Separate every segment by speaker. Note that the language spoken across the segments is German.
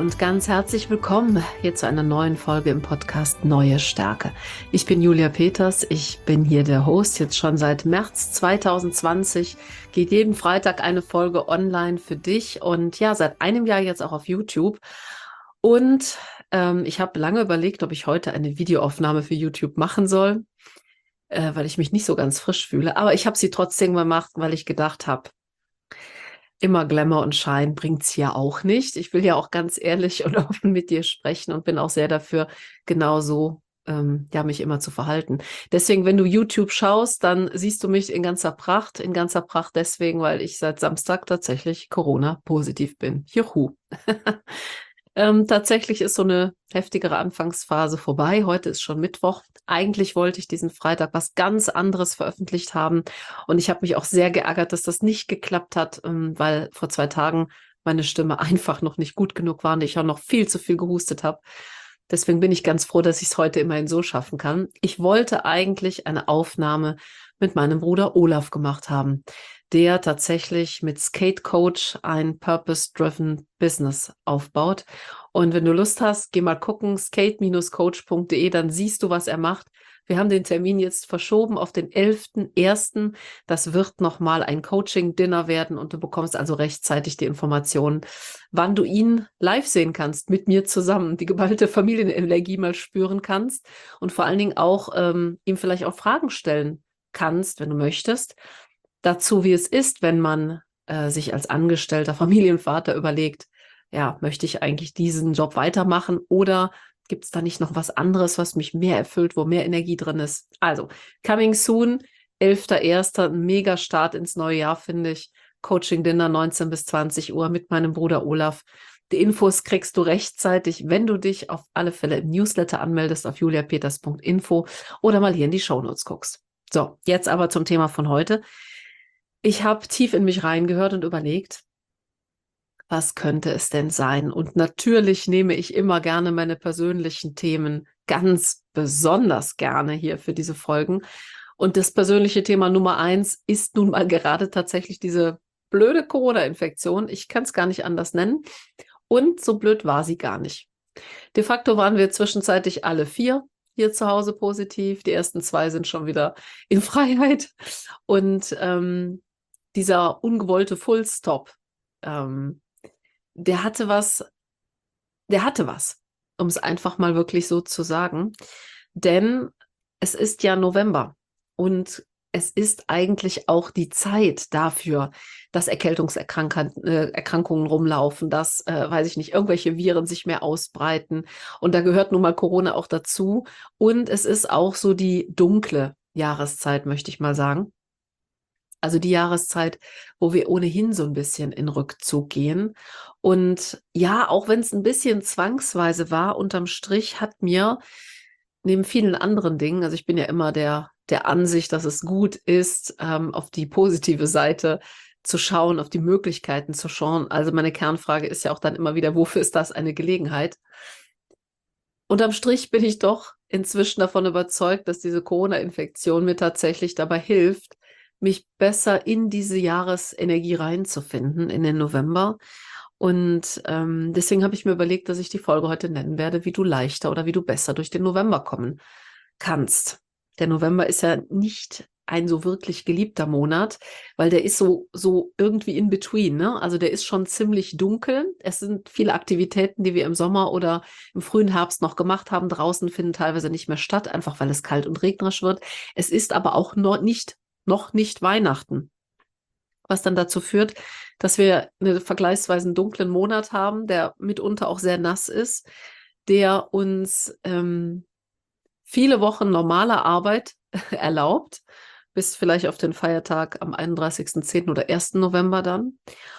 Speaker 1: und ganz herzlich willkommen hier zu einer neuen Folge im Podcast Neue Stärke. Ich bin Julia Peters, ich bin hier der Host, jetzt schon seit März 2020, geht jeden Freitag eine Folge online für dich und ja, seit einem Jahr jetzt auch auf YouTube. Und ich habe lange überlegt, ob ich heute eine Videoaufnahme für YouTube machen soll, weil ich mich nicht so ganz frisch fühle, aber ich habe sie trotzdem gemacht, weil ich gedacht habe, immer Glamour und Schein bringt's ja auch nicht. Ich will ja auch ganz ehrlich und offen mit dir sprechen und bin auch sehr dafür, genauso mich immer zu verhalten. Deswegen, wenn du YouTube schaust, dann siehst du mich in ganzer Pracht. In ganzer Pracht deswegen, weil ich seit Samstag tatsächlich Corona-positiv bin. Juhu. Tatsächlich ist so eine heftigere Anfangsphase vorbei. Heute ist schon Mittwoch. Eigentlich wollte ich diesen Freitag was ganz anderes veröffentlicht haben. Und ich habe mich auch sehr geärgert, dass das nicht geklappt hat, weil vor 2 Tagen meine Stimme einfach noch nicht gut genug war und ich auch noch viel zu viel gehustet habe. Deswegen bin ich ganz froh, dass ich es heute immerhin so schaffen kann. Ich wollte eigentlich eine Aufnahme mit meinem Bruder Olaf gemacht haben, der tatsächlich mit Skate Coach ein Purpose-Driven Business aufbaut. Und wenn du Lust hast, geh mal gucken, skate-coach.de, dann siehst du, was er macht. Wir haben den Termin jetzt verschoben auf den 11.01. Das wird nochmal ein Coaching-Dinner werden und du bekommst also rechtzeitig die Informationen, wann du ihn live sehen kannst, mit mir zusammen, die geballte Familienenergie mal spüren kannst und vor allen Dingen auch ihm vielleicht auch Fragen stellen kannst, wenn du möchtest, dazu, wie es ist, wenn man sich als angestellter Familienvater überlegt, ja, möchte ich eigentlich diesen Job weitermachen oder gibt es da nicht noch was anderes, was mich mehr erfüllt, wo mehr Energie drin ist? Also, coming soon, 11.01., ein mega Start ins neue Jahr, finde ich. Coaching-Dinner 19 bis 20 Uhr mit meinem Bruder Olaf. Die Infos kriegst du rechtzeitig, wenn du dich auf alle Fälle im Newsletter anmeldest auf juliapeters.info oder mal hier in die Shownotes guckst. So, jetzt aber zum Thema von heute. Ich habe tief in mich reingehört und überlegt, was könnte es denn sein? Und natürlich nehme ich immer gerne meine persönlichen Themen ganz besonders gerne hier für diese Folgen. Und das persönliche Thema Nummer 1 ist nun mal gerade tatsächlich diese blöde Corona-Infektion. Ich kann es gar nicht anders nennen. Und so blöd war sie gar nicht. De facto waren wir zwischenzeitlich alle 4 hier zu Hause positiv. Die ersten 2 sind schon wieder in Freiheit. Und dieser ungewollte Fullstop, der hatte was, um es einfach mal wirklich so zu sagen. Denn es ist ja November und es ist eigentlich auch die Zeit dafür, dass Erkrankungen rumlaufen, dass, weiß ich nicht, irgendwelche Viren sich mehr ausbreiten. Und da gehört nun mal Corona auch dazu. Und es ist auch so die dunkle Jahreszeit, möchte ich mal sagen. Also die Jahreszeit, wo wir ohnehin so ein bisschen in Rückzug gehen. Und ja, auch wenn es ein bisschen zwangsweise war, unterm Strich hat mir neben vielen anderen Dingen, also ich bin ja immer der Ansicht, dass es gut ist, auf die positive Seite zu schauen, auf die Möglichkeiten zu schauen. Also meine Kernfrage ist ja auch dann immer wieder, wofür ist das eine Gelegenheit? Unterm Strich bin ich doch inzwischen davon überzeugt, dass diese Corona-Infektion mir tatsächlich dabei hilft, mich besser in diese Jahresenergie reinzufinden, in den November. Und deswegen habe ich mir überlegt, dass ich die Folge heute nennen werde, wie du leichter oder wie du besser durch den November kommen kannst. Der November ist ja nicht ein so wirklich geliebter Monat, weil der ist so irgendwie in between, ne? Also der ist schon ziemlich dunkel. Es sind viele Aktivitäten, die wir im Sommer oder im frühen Herbst noch gemacht haben, draußen finden teilweise nicht mehr statt, einfach weil es kalt und regnerisch wird. Es ist aber auch noch nicht Weihnachten, was dann dazu führt, dass wir einen vergleichsweise dunklen Monat haben, der mitunter auch sehr nass ist, der uns viele Wochen normaler Arbeit erlaubt, bis vielleicht auf den Feiertag am 31.10. oder 1. November dann.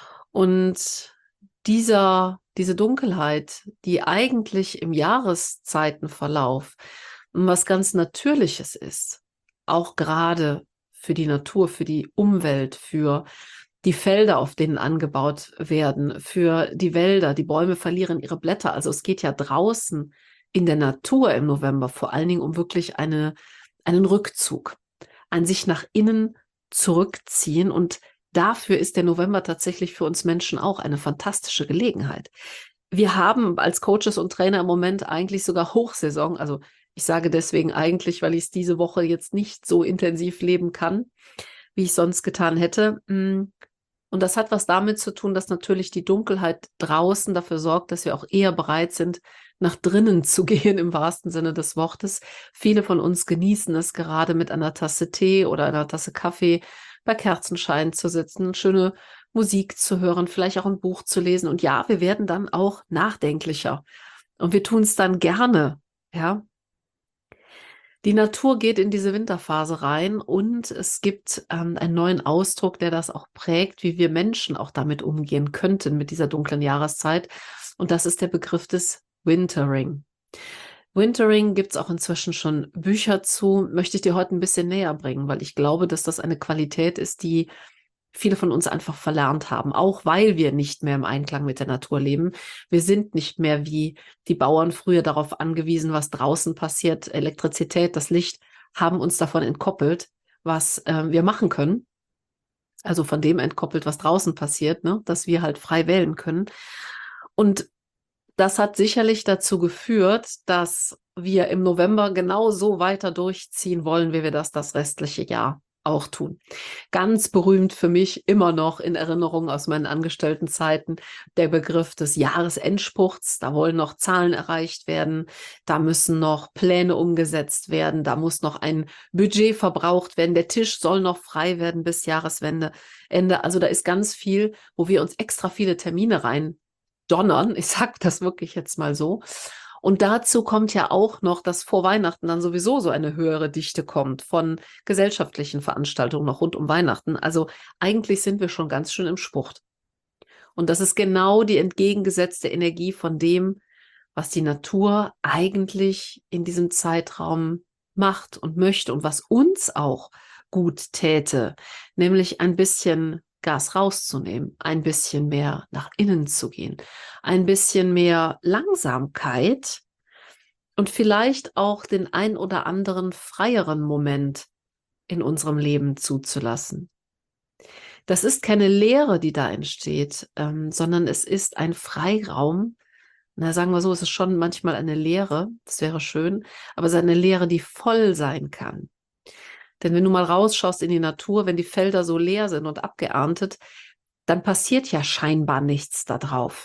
Speaker 1: Und diese Dunkelheit, die eigentlich im Jahreszeitenverlauf was ganz Natürliches ist, auch gerade für die Natur, für die Umwelt, für die Felder, auf denen angebaut werden, für die Wälder. Die Bäume verlieren ihre Blätter. Also es geht ja draußen in der Natur im November vor allen Dingen um wirklich einen Rückzug, ein sich nach innen zurückziehen. Und dafür ist der November tatsächlich für uns Menschen auch eine fantastische Gelegenheit. Wir haben als Coaches und Trainer im Moment eigentlich sogar Hochsaison. Also ich sage deswegen eigentlich, weil ich es diese Woche jetzt nicht so intensiv leben kann, wie ich sonst getan hätte. Und das hat was damit zu tun, dass natürlich die Dunkelheit draußen dafür sorgt, dass wir auch eher bereit sind, nach drinnen zu gehen, im wahrsten Sinne des Wortes. Viele von uns genießen es gerade mit einer Tasse Tee oder einer Tasse Kaffee bei Kerzenschein zu sitzen, schöne Musik zu hören, vielleicht auch ein Buch zu lesen. Und ja, wir werden dann auch nachdenklicher. Und wir tun es dann gerne, ja. Die Natur geht in diese Winterphase rein und es gibt einen neuen Ausdruck, der das auch prägt, wie wir Menschen auch damit umgehen könnten mit dieser dunklen Jahreszeit. Und das ist der Begriff des Wintering. Wintering gibt es auch inzwischen schon Bücher zu, möchte ich dir heute ein bisschen näher bringen, weil ich glaube, dass das eine Qualität ist, die viele von uns einfach verlernt haben, auch weil wir nicht mehr im Einklang mit der Natur leben. Wir sind nicht mehr wie die Bauern früher darauf angewiesen, was draußen passiert. Elektrizität, das Licht haben uns davon entkoppelt, was wir machen können. Also von dem entkoppelt, was draußen passiert, ne? Dass wir halt frei wählen können. Und das hat sicherlich dazu geführt, dass wir im November genau so weiter durchziehen wollen, wie wir das restliche Jahr auch tun. Ganz berühmt für mich immer noch in Erinnerung aus meinen Angestelltenzeiten der Begriff des Jahresendspurts. Da wollen noch Zahlen erreicht werden, da müssen noch Pläne umgesetzt werden, da muss noch ein Budget verbraucht werden, der Tisch soll noch frei werden bis Jahreswende. Also da ist ganz viel, wo wir uns extra viele Termine rein donnern. Ich sage das wirklich jetzt mal so. Und dazu kommt ja auch noch, dass vor Weihnachten dann sowieso so eine höhere Dichte kommt von gesellschaftlichen Veranstaltungen noch rund um Weihnachten. Also eigentlich sind wir schon ganz schön im Spurt. Und das ist genau die entgegengesetzte Energie von dem, was die Natur eigentlich in diesem Zeitraum macht und möchte und was uns auch gut täte, nämlich ein bisschen Gas rauszunehmen, ein bisschen mehr nach innen zu gehen, ein bisschen mehr Langsamkeit und vielleicht auch den ein oder anderen freieren Moment in unserem Leben zuzulassen. Das ist keine Leere, die da entsteht, sondern es ist ein Freiraum. Na, sagen wir so, es ist schon manchmal eine Leere, das wäre schön, aber es ist eine Leere, die voll sein kann. Denn wenn du mal rausschaust in die Natur, wenn die Felder so leer sind und abgeerntet, dann passiert ja scheinbar nichts da drauf.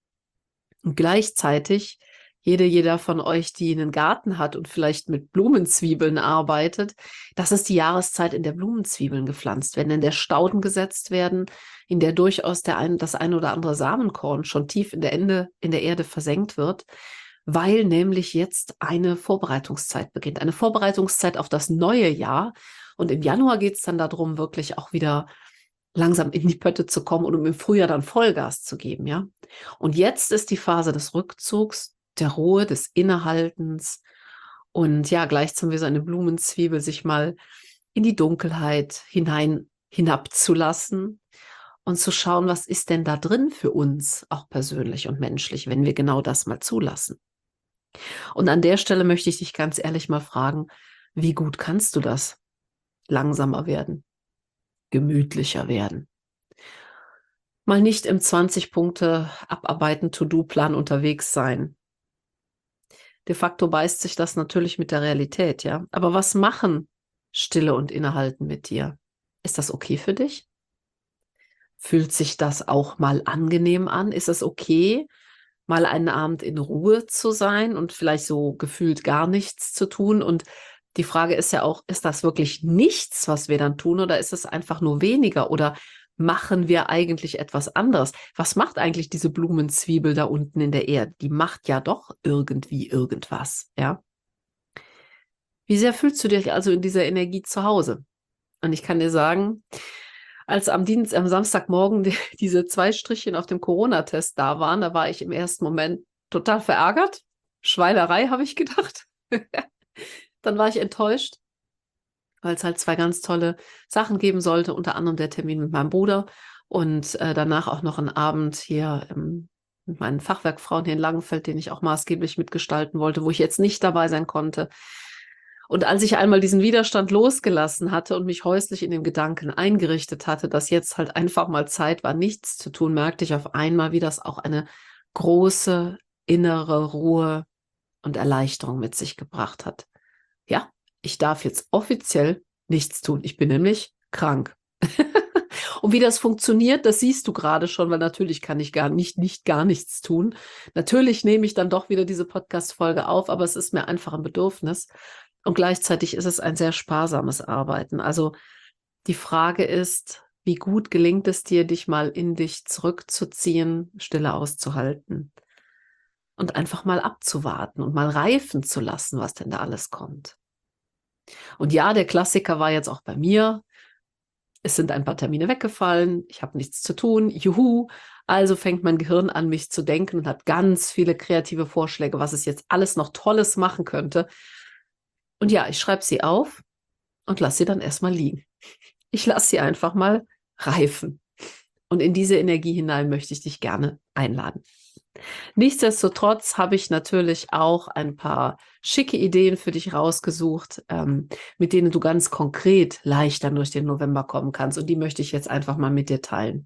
Speaker 1: Und gleichzeitig, jeder von euch, die einen Garten hat und vielleicht mit Blumenzwiebeln arbeitet, das ist die Jahreszeit, in der Blumenzwiebeln gepflanzt werden, in der Stauden gesetzt werden, in der durchaus das ein oder andere Samenkorn schon tief in der Erde versenkt wird, weil nämlich jetzt eine Vorbereitungszeit beginnt. Eine Vorbereitungszeit auf das neue Jahr. Und im Januar geht es dann darum, wirklich auch wieder langsam in die Pötte zu kommen und um im Frühjahr dann Vollgas zu geben, ja. Und jetzt ist die Phase des Rückzugs, der Ruhe, des Innehaltens und ja, gleichsam wie so eine Blumenzwiebel sich mal in die Dunkelheit hinabzulassen und zu schauen, was ist denn da drin für uns, auch persönlich und menschlich, wenn wir genau das mal zulassen. Und an der Stelle möchte ich dich ganz ehrlich mal fragen, wie gut kannst du das? Langsamer werden, gemütlicher werden. Mal nicht im 20 Punkte abarbeiten, To-Do-Plan unterwegs sein. De facto beißt sich das natürlich mit der Realität, ja. Aber was machen Stille und Innehalten mit dir? Ist das okay für dich? Fühlt sich das auch mal angenehm an? Ist es okay, mal einen Abend in Ruhe zu sein und vielleicht so gefühlt gar nichts zu tun? Und die Frage ist ja auch, ist das wirklich nichts, was wir dann tun, oder ist es einfach nur weniger? Oder machen wir eigentlich etwas anderes? Was macht eigentlich diese Blumenzwiebel da unten in der Erde? Die macht ja doch irgendwie irgendwas, ja? Wie sehr fühlst du dich also in dieser Energie zu Hause? Und ich kann dir sagen, als am Samstagmorgen diese 2 Strichchen auf dem Corona-Test da waren, da war ich im ersten Moment total verärgert. Schweinerei, habe ich gedacht. Dann war ich enttäuscht, weil es halt 2 ganz tolle Sachen geben sollte, unter anderem der Termin mit meinem Bruder und danach auch noch ein Abend hier mit meinen Fachwerkfrauen hier in Langenfeld, den ich auch maßgeblich mitgestalten wollte, wo ich jetzt nicht dabei sein konnte. Und als ich einmal diesen Widerstand losgelassen hatte und mich häuslich in dem Gedanken eingerichtet hatte, dass jetzt halt einfach mal Zeit war, nichts zu tun, merkte ich auf einmal, wie das auch eine große innere Ruhe und Erleichterung mit sich gebracht hat. Ja, ich darf jetzt offiziell nichts tun. Ich bin nämlich krank. Und wie das funktioniert, das siehst du gerade schon, weil natürlich kann ich nicht gar nichts tun. Natürlich nehme ich dann doch wieder diese Podcast-Folge auf, aber es ist mir einfach ein Bedürfnis. Und gleichzeitig ist es ein sehr sparsames Arbeiten. Also die Frage ist, wie gut gelingt es dir, dich mal in dich zurückzuziehen, Stille auszuhalten und einfach mal abzuwarten und mal reifen zu lassen, was denn da alles kommt. Und ja, der Klassiker war jetzt auch bei mir. Es sind ein paar Termine weggefallen, ich habe nichts zu tun, juhu. Also fängt mein Gehirn an, mich zu denken und hat ganz viele kreative Vorschläge, was es jetzt alles noch Tolles machen könnte. Und ja, ich schreibe sie auf und lasse sie dann erstmal liegen. Ich lasse sie einfach mal reifen. Und in diese Energie hinein möchte ich dich gerne einladen. Nichtsdestotrotz habe ich natürlich auch ein paar schicke Ideen für dich rausgesucht, mit denen du ganz konkret leicht dann durch den November kommen kannst. Und die möchte ich jetzt einfach mal mit dir teilen.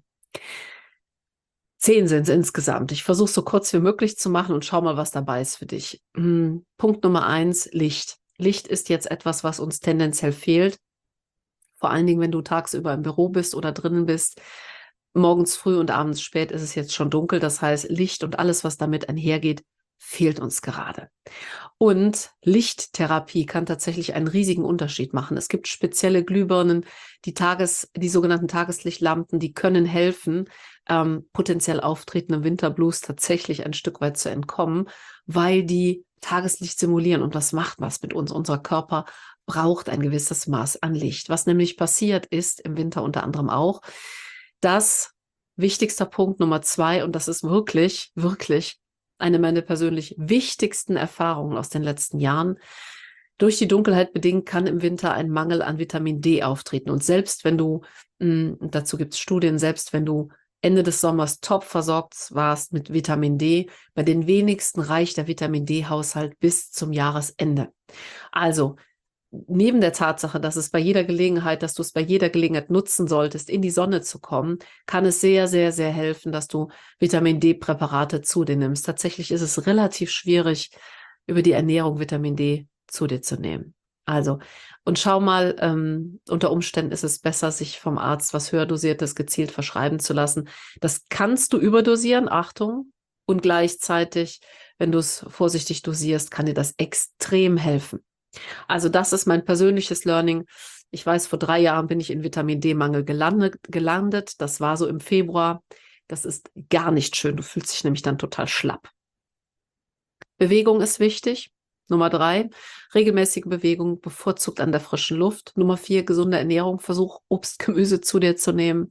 Speaker 1: 10 sind es insgesamt. Ich versuche es so kurz wie möglich zu machen und schau mal, was dabei ist für dich. Punkt Nummer 1, Licht. Licht ist jetzt etwas, was uns tendenziell fehlt. Vor allen Dingen, wenn du tagsüber im Büro bist oder drinnen bist. Morgens früh und abends spät ist es jetzt schon dunkel. Das heißt, Licht und alles, was damit einhergeht, fehlt uns gerade. Und Lichttherapie kann tatsächlich einen riesigen Unterschied machen. Es gibt spezielle Glühbirnen, die sogenannten Tageslichtlampen, die können helfen, potenziell auftretendem Winterblues tatsächlich ein Stück weit zu entkommen, weil die Tageslicht simulieren. Und das macht was mit uns. Unser Körper braucht ein gewisses Maß an Licht. Was nämlich passiert ist, im Winter unter anderem auch, dass wichtigster Punkt Nummer 2, und das ist wirklich, wirklich eine meiner persönlich wichtigsten Erfahrungen aus den letzten Jahren. Durch die Dunkelheit bedingt kann im Winter ein Mangel an Vitamin D auftreten. Und selbst wenn du, dazu gibt es Studien, selbst wenn du Ende des Sommers top versorgt warst mit Vitamin D, bei den wenigsten reicht der Vitamin D-Haushalt bis zum Jahresende. Also neben der Tatsache, dass es bei jeder Gelegenheit, dass du es bei jeder Gelegenheit nutzen solltest, in die Sonne zu kommen, kann es sehr, sehr, sehr helfen, dass du Vitamin D-Präparate zu dir nimmst. Tatsächlich ist es relativ schwierig, über die Ernährung Vitamin D zu dir zu nehmen. Also, und schau mal, unter Umständen ist es besser, sich vom Arzt was Höherdosiertes gezielt verschreiben zu lassen. Das kannst du überdosieren, Achtung, und gleichzeitig, wenn du es vorsichtig dosierst, kann dir das extrem helfen. Also das ist mein persönliches Learning. Ich weiß, vor 3 Jahren bin ich in Vitamin-D-Mangel gelandet. Das war so im Februar. Das ist gar nicht schön. Du fühlst dich nämlich dann total schlapp. Bewegung ist wichtig. Nummer 3, regelmäßige Bewegung, bevorzugt an der frischen Luft. Nummer 4, gesunde Ernährung. Versuch, Obst, Gemüse zu dir zu nehmen.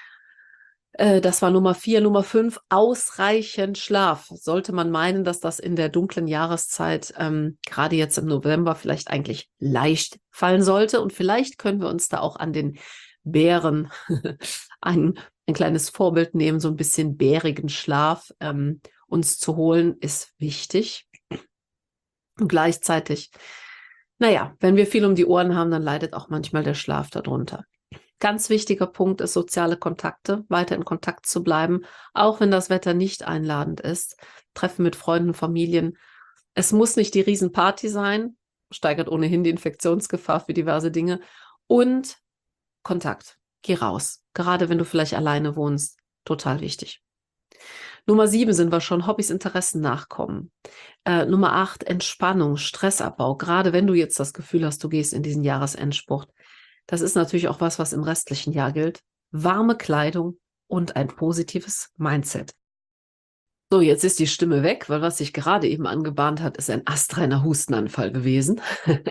Speaker 1: Das war Nummer 4. Nummer 5, ausreichend Schlaf. Sollte man meinen, dass das in der dunklen Jahreszeit, gerade jetzt im November, vielleicht eigentlich leicht fallen sollte. Und vielleicht können wir uns da auch an den Bären ein kleines Vorbild nehmen, so ein bisschen bärigen Schlaf uns zu holen, ist wichtig. Und gleichzeitig, naja, wenn wir viel um die Ohren haben, dann leidet auch manchmal der Schlaf darunter. Ganz wichtiger Punkt ist, soziale Kontakte, weiter in Kontakt zu bleiben, auch wenn das Wetter nicht einladend ist. Treffen mit Freunden, Familien. Es muss nicht die Riesenparty sein, steigert ohnehin die Infektionsgefahr für diverse Dinge. Und Kontakt, geh raus. Gerade wenn du vielleicht alleine wohnst, total wichtig. Nummer 7 sind wir schon, Hobbys, Interessen nachkommen. Nummer 8, Entspannung, Stressabbau. Gerade wenn du jetzt das Gefühl hast, du gehst in diesen Jahresendspurt. Das ist natürlich auch was im restlichen Jahr gilt. Warme Kleidung und ein positives Mindset. So, jetzt ist die Stimme weg, weil was sich gerade eben angebahnt hat, ist ein astreiner Hustenanfall gewesen.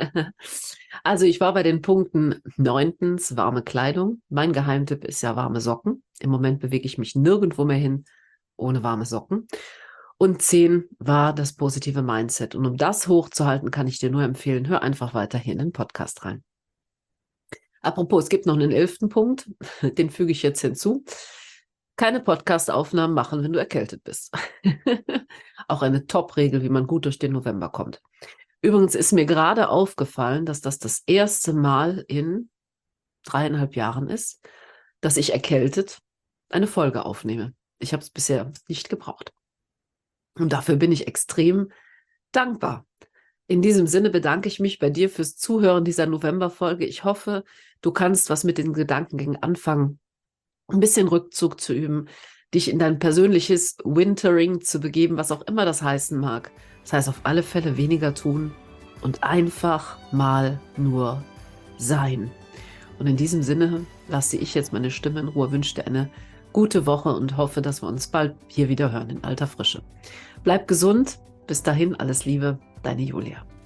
Speaker 1: Also ich war bei den Punkten 9. warme Kleidung. Mein Geheimtipp ist ja warme Socken. Im Moment bewege ich mich nirgendwo mehr hin ohne warme Socken. Und 10 war das positive Mindset. Und um das hochzuhalten, kann ich dir nur empfehlen, hör einfach weiterhin in den Podcast rein. Apropos, es gibt noch einen 11. Punkt, den füge ich jetzt hinzu. Keine Podcast-Aufnahmen machen, wenn du erkältet bist. Auch eine Top-Regel, wie man gut durch den November kommt. Übrigens ist mir gerade aufgefallen, dass das erste Mal in 3,5 Jahren ist, dass ich erkältet eine Folge aufnehme. Ich habe es bisher nicht gebraucht. Und dafür bin ich extrem dankbar. In diesem Sinne bedanke ich mich bei dir fürs Zuhören dieser Novemberfolge. Ich hoffe, du kannst was mit den Gedankengängen anfangen, ein bisschen Rückzug zu üben, dich in dein persönliches Wintering zu begeben, was auch immer das heißen mag. Das heißt auf alle Fälle weniger tun und einfach mal nur sein. Und in diesem Sinne lasse ich jetzt meine Stimme in Ruhe, wünsche dir eine gute Woche und hoffe, dass wir uns bald hier wieder hören in alter Frische. Bleib gesund. Bis dahin, alles Liebe, deine Julia.